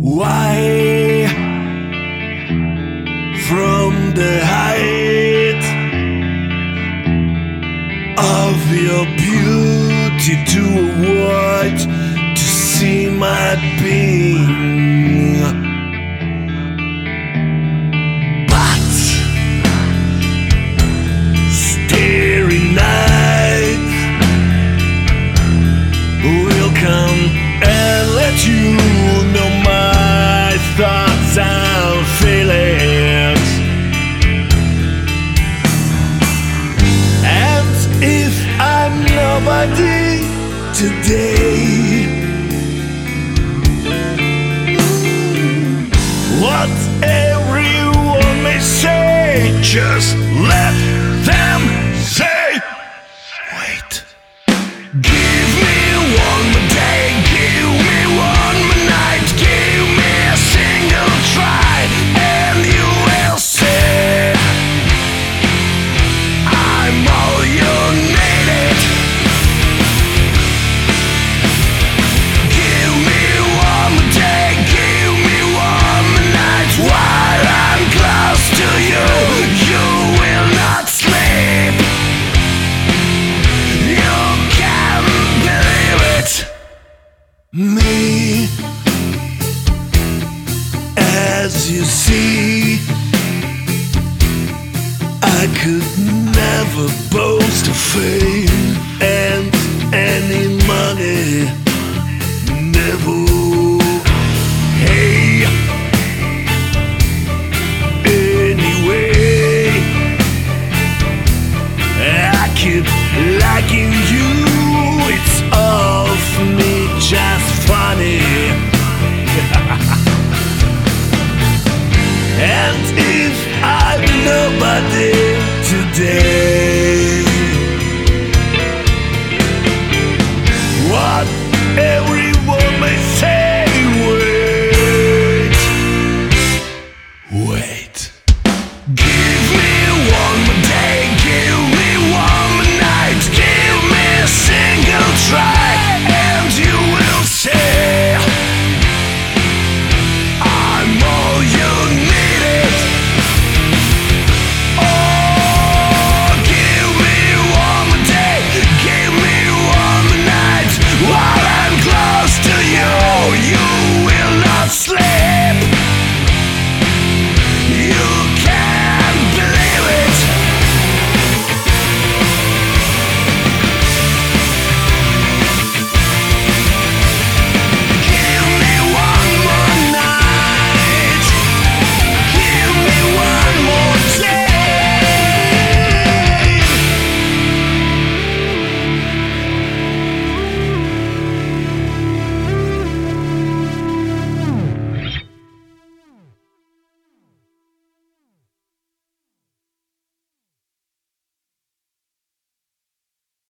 Why from the height of your beauty to avoid to see my being? But starry night will come and let you know my thoughts and feelings. And if I'm nobody today, what everyone may say, just let them say. Wait. Give me one more day, give me one more night, give me a single try, and you will see I'm all you needed. Give me one more day, give me one more night, while I'm close to you, you will not sleep. You can't believe it. Me, as you see, I could never boast of fame and any money.